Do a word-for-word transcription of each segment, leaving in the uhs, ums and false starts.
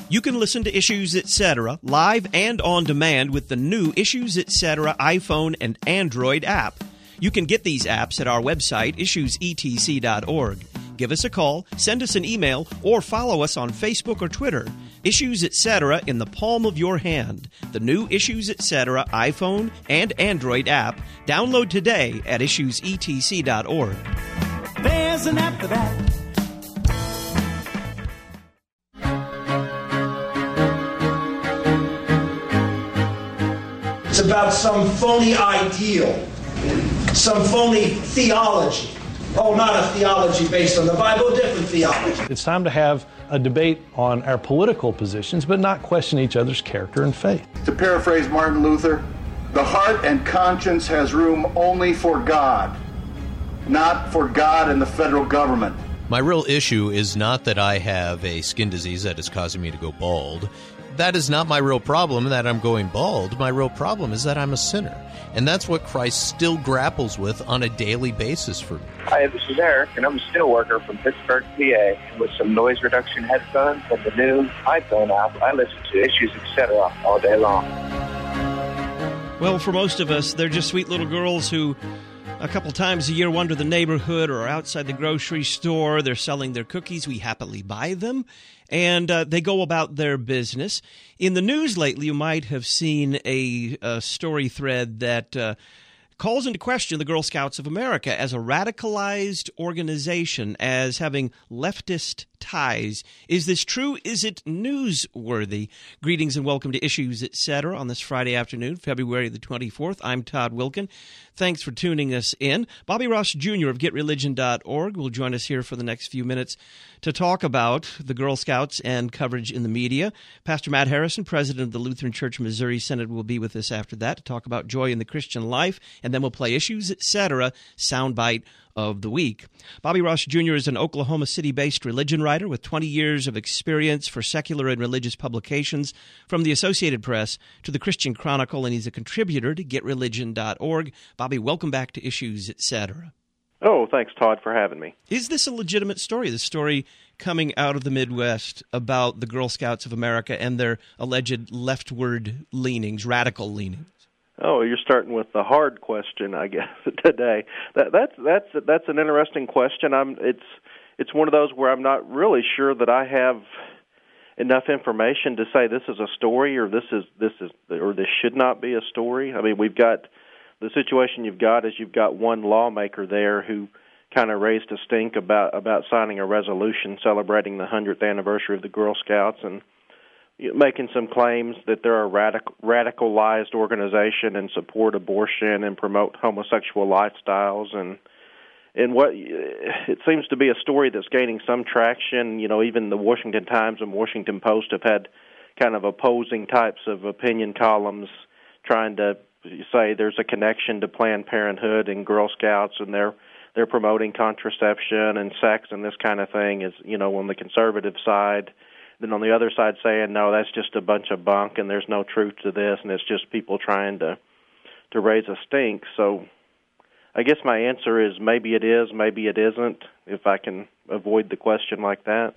You can listen to Issues Etc. live and on demand with the new Issues Etc. iPhone and Android app. You can get these apps at our website, issues e t c dot org. Give us a call, send us an email, or follow us on Facebook or Twitter. Issues Etc. in the palm of your hand. The new Issues Etc. iPhone and Android app. Download today at issues e t c dot org. There's an app for that. It's about some phony ideal, some phony theology. Oh, not a theology based on the Bible, a different theology. It's time to have a debate on our political positions, but not question each other's character and faith. To paraphrase Martin Luther, the heart and conscience has room only for God, not for God and the federal government. My real issue is not that I have a skin disease that is causing me to go bald. That is not my real problem, that I'm going bald. My real problem is that I'm a sinner. And that's what Christ still grapples with on a daily basis for me. Hi, this is Eric, and I'm a steel worker from Pittsburgh, P A. With some noise reduction headphones and the new iPhone app, I listen to Issues Etc. all day long. Well, for most of us, they're just sweet little girls who a couple times a year wander the neighborhood or outside the grocery store. They're selling their cookies. We happily buy them. And uh, they go about their business. In the news lately, you might have seen a, a story thread that uh, calls into question the Girl Scouts of America as a radicalized organization, as having leftist ties. Is this true? Is it newsworthy? Greetings and welcome to Issues Etc. on this Friday afternoon, February the twenty-fourth. I'm Todd Wilkin. Thanks for tuning us in. Bobby Ross Junior of get religion dot org will join us here for the next few minutes to talk about the Girl Scouts and coverage in the media. Pastor Matt Harrison, president of the Lutheran Church Missouri Synod, will be with us after that to talk about joy in the Christian life, and then we'll play Issues Etc. soundbite of the week. Bobby Ross Junior is an Oklahoma City-based religion writer with twenty years of experience for secular and religious publications, from the Associated Press to the Christian Chronicle, and he's a contributor to get religion dot org. Bobby, welcome back to Issues Etc. Oh, thanks, Todd, for having me. Is this a legitimate story, the story coming out of the Midwest about the Girl Scouts of America and their alleged leftward leanings, radical leanings? Oh, you're starting with the hard question, I guess, today. That, that's that's that's an interesting question. I'm it's it's one of those where I'm not really sure that I have enough information to say this is a story or this is this is or this should not be a story. I mean, we've got the situation you've got is you've got one lawmaker there who kind of raised a stink about about signing a resolution celebrating the hundredth anniversary of the Girl Scouts and making some claims that they're a radical, radicalized organization and support abortion and promote homosexual lifestyles. And and what it seems to be a story that's gaining some traction. You know, even the Washington Times and Washington Post have had kind of opposing types of opinion columns trying to say there's a connection to Planned Parenthood and Girl Scouts, and they're they're promoting contraception and sex and this kind of thing. Is, you know, on the conservative side. Then on the other side saying, no, that's just a bunch of bunk and there's no truth to this and it's just people trying to to raise a stink. So I guess my answer is maybe it is, maybe it isn't, if I can avoid the question like that.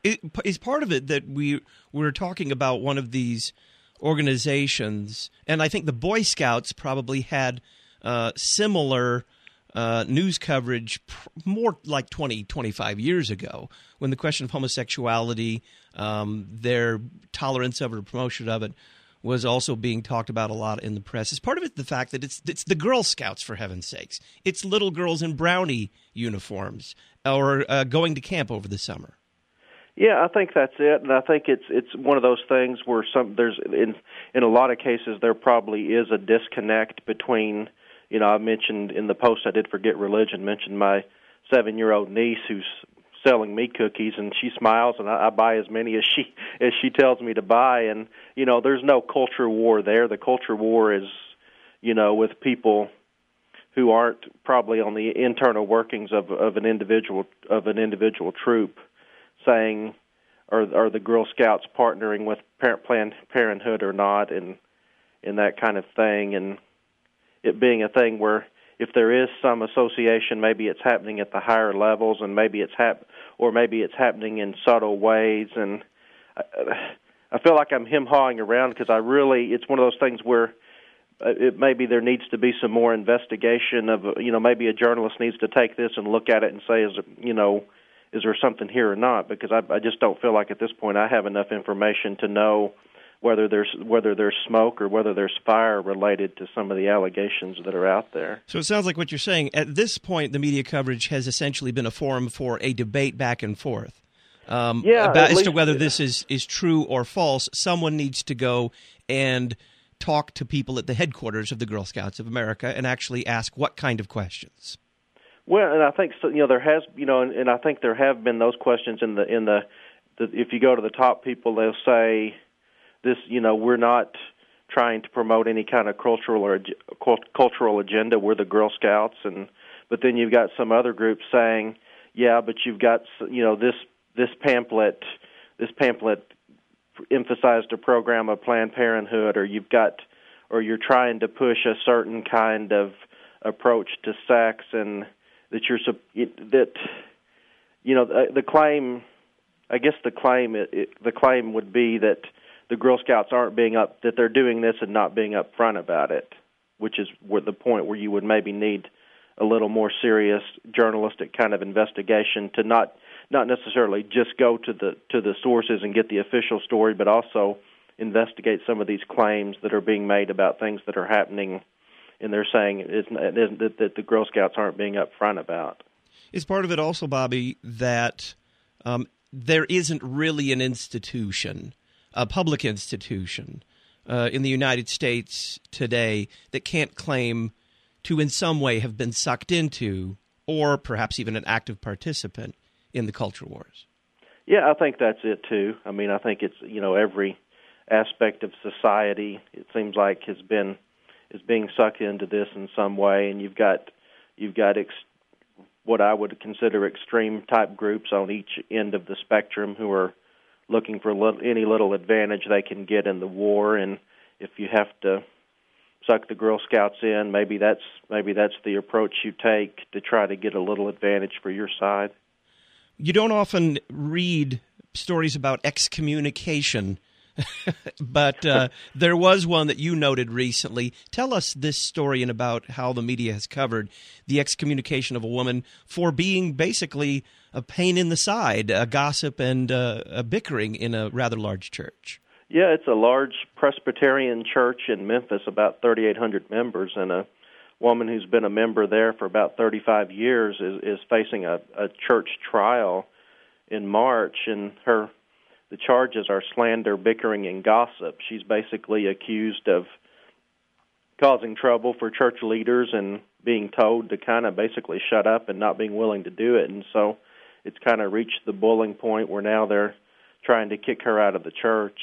Is part of it that we, we're talking about one of these organizations, and I think the Boy Scouts probably had uh, similar Uh, news coverage pr- more like twenty, twenty-five years ago, when the question of homosexuality, um, their tolerance of it or promotion of it, was also being talked about a lot in the press. Is part of it the fact that it's it's the Girl Scouts, for heaven's sakes? It's little girls in brownie uniforms or uh, going to camp over the summer. Yeah, I think that's it, and I think it's it's one of those things where some there's in in a lot of cases there probably is a disconnect between. You know, I mentioned in the post I did for Get Religion, mentioned my seven-year-old niece who's selling me cookies, and she smiles, and I, I buy as many as she as she tells me to buy. And, you know, there's no culture war there. The culture war is, you know, with people who aren't probably on the internal workings of of an individual of an individual troop saying, are, are the Girl Scouts partnering with Planned Parenthood or not, and, and that kind of thing. And it being a thing where if there is some association, maybe it's happening at the higher levels, and maybe it's hap- or maybe it's happening in subtle ways. And uh, I feel like I'm hem-hawing around because I really, it's one of those things where it maybe there needs to be some more investigation of, you know, maybe a journalist needs to take this and look at it and say, is it, you know, is there something here or not? Because I, I just don't feel like at this point I have enough information to know whether there's whether there's smoke or whether there's fire related to some of the allegations that are out there. So it sounds like what you're saying, at this point, the media coverage has essentially been a forum for a debate back and forth. Um, yeah, about, as least, to whether this is, is true or false. Someone needs to go and talk to people at the headquarters of the Girl Scouts of America and actually ask what kind of questions. Well, and I think so, you know there has you know, and, and I think there have been those questions in the in the, the if you go to the top people, they'll say this. You know, we're not trying to promote any kind of cultural or cultural agenda. We're the Girl Scouts, and but then you've got some other groups saying, yeah, but you've got you know this this pamphlet this pamphlet. emphasized a program of Planned Parenthood, or you've got, or you're trying to push a certain kind of approach to sex, and that you're that, you know, the, the claim, I guess the claim, it, it, the claim would be that the Girl Scouts aren't being up, that they're doing this and not being upfront about it, which is where the point where you would maybe need a little more serious journalistic kind of investigation to not. Not necessarily just go to the to the sources and get the official story, but also investigate some of these claims that are being made about things that are happening, and they're saying it's, it isn't, that, that the Girl Scouts aren't being upfront about. Is part of it also, Bobby, that um, there isn't really an institution, a public institution uh, in the United States today that can't claim to in some way have been sucked into, or perhaps even an active participant in the culture wars? Yeah, I think that's it too. I mean, I think it's, you know, every aspect of society, it seems like, has been is being sucked into this in some way, and you've got you've got ex, what I would consider extreme type groups on each end of the spectrum who are looking for little, any little advantage they can get in the war, and if you have to suck the Girl Scouts in, maybe that's maybe that's the approach you take to try to get a little advantage for your side. You don't often read stories about excommunication, but uh, there was one that you noted recently. Tell us this story and about how the media has covered the excommunication of a woman for being basically a pain in the side, a gossip and uh, a bickering in a rather large church. Yeah, it's a large Presbyterian church in Memphis, about thirty-eight hundred members, and a woman who's been a member there for about thirty-five years is, is facing a, a church trial in March, and her the charges are slander, bickering, and gossip. She's basically accused of causing trouble for church leaders and being told to kind of basically shut up and not being willing to do it, and so it's kind of reached the boiling point where now they're trying to kick her out of the church.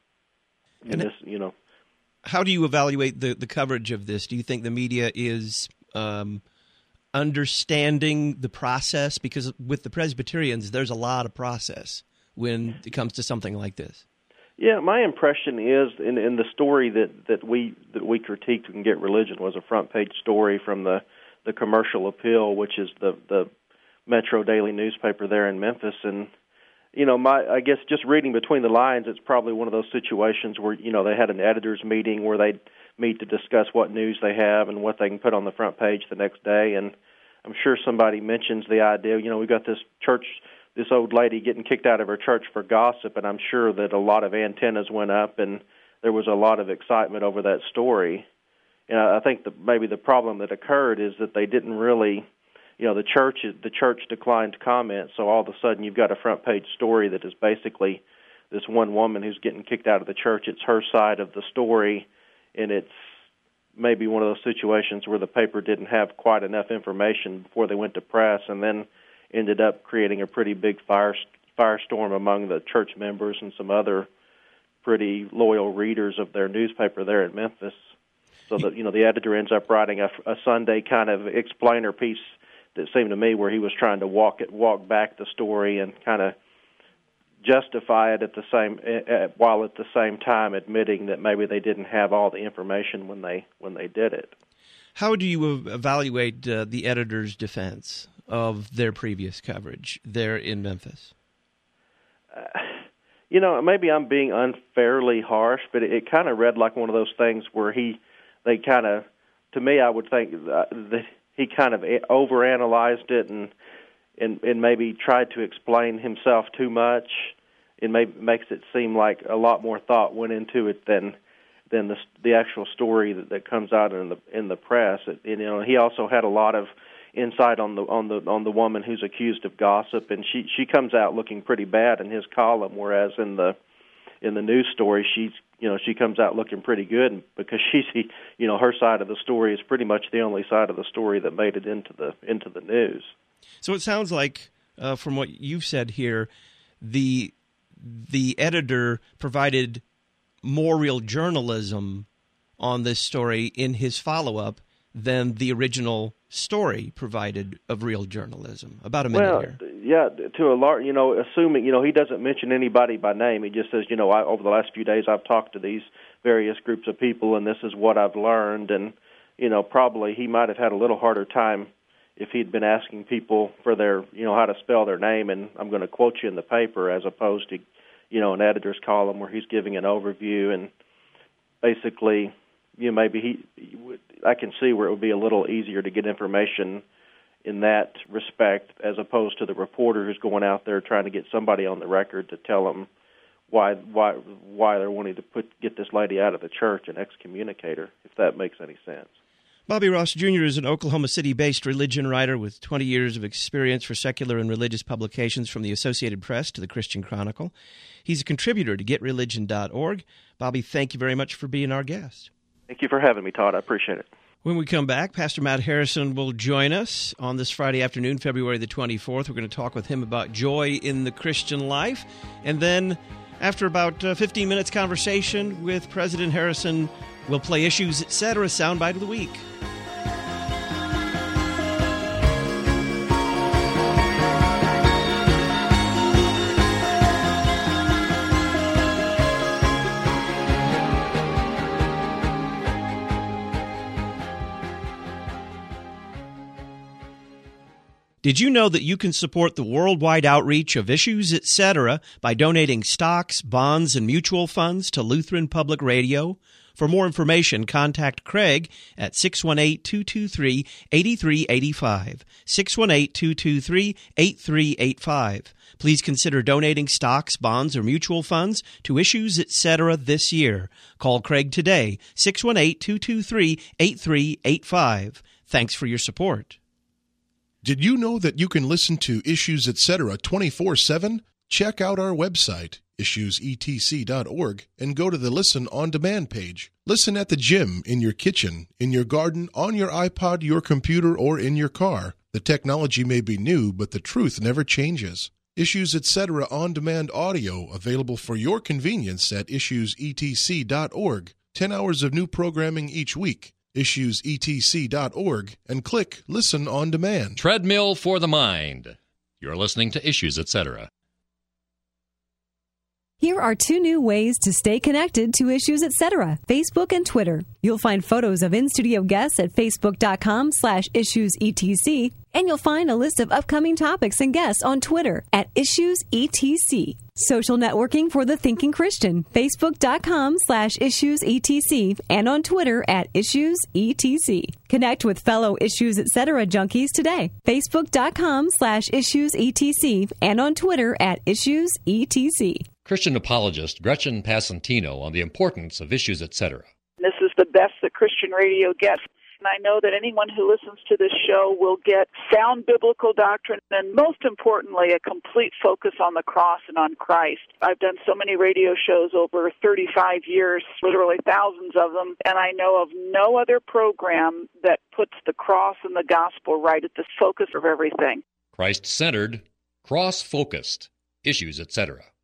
And, and this, you know. How do you evaluate the, the coverage of this? Do you think the media is um, understanding the process? Because with the Presbyterians, there's a lot of process when it comes to something like this. Yeah, my impression is in, in the story that, that we that we critiqued in Get Religion was a front page story from the, the Commercial Appeal, which is the, the Metro daily newspaper there in Memphis, and you know, my I guess just reading between the lines, it's probably one of those situations where, you know, they had an editors meeting where they meet to discuss what news they have and what they can put on the front page the next day. And I'm sure somebody mentions the idea, you know, we got this church, this old lady getting kicked out of her church for gossip, and I'm sure that a lot of antennas went up and there was a lot of excitement over that story. And I think that maybe the problem that occurred is that they didn't really... You know, the church the church declined to comment, so all of a sudden you've got a front page story that is basically this one woman who's getting kicked out of the church. It's her side of the story, and it's maybe one of those situations where the paper didn't have quite enough information before they went to press, and then ended up creating a pretty big fire firestorm among the church members and some other pretty loyal readers of their newspaper there in Memphis. So that, you know, the editor ends up writing a, a Sunday kind of explainer piece that seemed to me where he was trying to walk it, walk back the story and kind of justify it at the same, uh, while at the same time admitting that maybe they didn't have all the information when they when they did it. How do you evaluate uh, the editor's defense of their previous coverage there in Memphis? Uh, you know, maybe I'm being unfairly harsh, but it, it kind of read like one of those things where he, they kind of, to me, I would think that he kind of overanalyzed it and and, and maybe tried to explain himself too much. It may, makes it seem like a lot more thought went into it than than the the actual story that, that comes out in the in the press. It, you know, he also had a lot of insight on the on the on the woman who's accused of gossip, and she she comes out looking pretty bad in his column, whereas in the in the news story she's you know she comes out looking pretty good because she's you know her side of the story is pretty much the only side of the story that made it into the into the news. So it sounds like uh, from what you've said here, the the editor provided more real journalism on this story in his follow-up than the original story provided of real journalism. About a minute well, here. Yeah, to a large, you know, assuming, you know, he doesn't mention anybody by name. He just says, you know, I, over the last few days I've talked to these various groups of people, and this is what I've learned. And, you know, probably he might have had a little harder time if he'd been asking people for their, you know, how to spell their name, and I'm going to quote you in the paper, as opposed to, you know, an editor's column where he's giving an overview. And basically, you know, maybe he, I can see where it would be a little easier to get information in that respect, as opposed to the reporter who's going out there trying to get somebody on the record to tell them why why why they're wanting to put get this lady out of the church and excommunicate her, if that makes any sense. Bobby Ross Junior is an Oklahoma City-based religion writer with twenty years of experience for secular and religious publications, from the Associated Press to the Christian Chronicle. He's a contributor to get religion dot org. Bobby, thank you very much for being our guest. Thank you for having me, Todd. I appreciate it. When we come back, Pastor Matt Harrison will join us on this Friday afternoon, February the twenty-fourth. We're going to talk with him about joy in the Christian life. And then after about uh, fifteen minutes conversation with President Harrison, we'll play Issues, et cetera, Soundbite of the Week. Did you know that you can support the worldwide outreach of Issues, et cetera by donating stocks, bonds, and mutual funds to Lutheran Public Radio? For more information, contact Craig at six one eight, two two three, eight three eight five, six one eight, two two three, eight three eight five. Please consider donating stocks, bonds, or mutual funds to Issues, et cetera this year. Call Craig today, six one eight, two two three, eight three eight five. Thanks for your support. Did you know that you can listen to Issues, et cetera twenty-four seven? Check out our website, issues e t c dot org, and go to the Listen on Demand page. Listen at the gym, in your kitchen, in your garden, on your iPod, your computer, or in your car. The technology may be new, but the truth never changes. Issues, et cetera on-demand audio available for your convenience at issues e t c dot org. Ten hours of new programming each week. issues e t c dot org, and click Listen on Demand. Treadmill for the mind. You're listening to Issues, et cetera. Here are two new ways to stay connected to Issues, et cetera, Facebook and Twitter. You'll find photos of in-studio guests at facebook.com slash issuesetc, and you'll find a list of upcoming topics and guests on Twitter at issuesetc. Social networking for the thinking Christian, facebook.com slash issuesetc, and on Twitter at issuesetc. Connect with fellow Issues, et cetera junkies today, facebook.com slash issuesetc, and on Twitter at issuesetc. Christian apologist Gretchen Passantino on the importance of Issues, et cetera. This is the best that Christian radio gets. And I know that anyone who listens to this show will get sound biblical doctrine and, most importantly, a complete focus on the cross and on Christ. I've done so many radio shows over thirty-five years, literally thousands of them, and I know of no other program that puts the cross and the gospel right at the focus of everything. Christ-centered, cross-focused, Issues, et cetera.